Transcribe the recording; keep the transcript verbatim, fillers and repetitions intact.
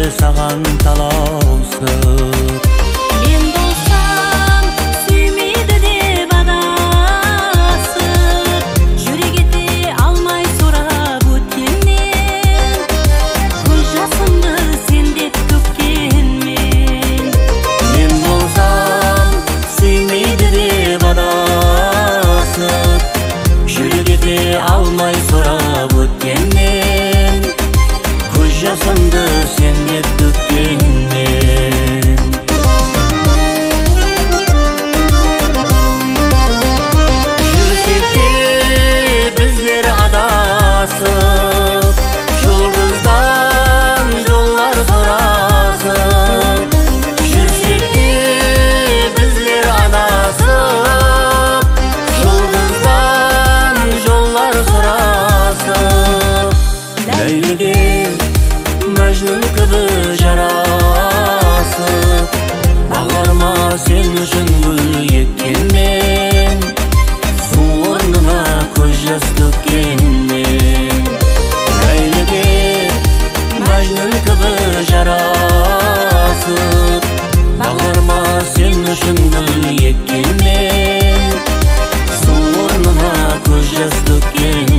саған талаусыз. Мен болсам сүймейді деп адасып, жүрек ете алмай сұрап өткеннен, көз жасымды сен деп төккенмен. Мен болсам сүймейді деп адасып, жүрек ете алмай сұрап өткеннен, көз жасымды сен деп төккенмен. Жүрсек те біздер адасып, жұлдыздан жоллар сұрасып. Жүрсек те біздер адасып, жұлдыздан жоллар сұрасып. Ләйліге Мәжнүн кібі жарасып, бағларыма сен үшін гүл еккенмен, су орнына көз жас төккенмен. Ләйліге Мәжнүн кібі жарасып, бағларыма сен үшін гүл еккенмен, су орнына көз жас төккенмен.